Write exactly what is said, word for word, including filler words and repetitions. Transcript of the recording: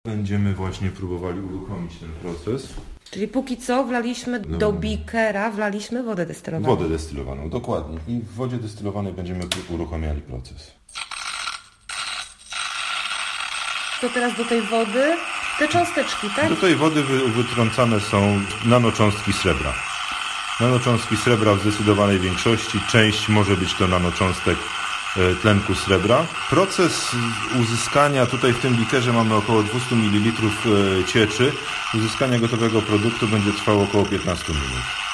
Będziemy właśnie próbowali uruchomić ten proces. Czyli póki co wlaliśmy do bikera, wlaliśmy wodę destylowaną. Wodę destylowaną, dokładnie. I w wodzie destylowanej będziemy uruchamiali proces. To teraz do tej wody te cząsteczki, tak? Do tej wody wy, wytrącane są nanocząstki srebra. Nanocząstki srebra w zdecydowanej większości. Część może być to nanocząstek tlenku srebra. Proces uzyskania, tutaj w tym bikerze mamy około dwieście mililitrów cieczy. Uzyskanie gotowego produktu będzie trwało około piętnaście minut.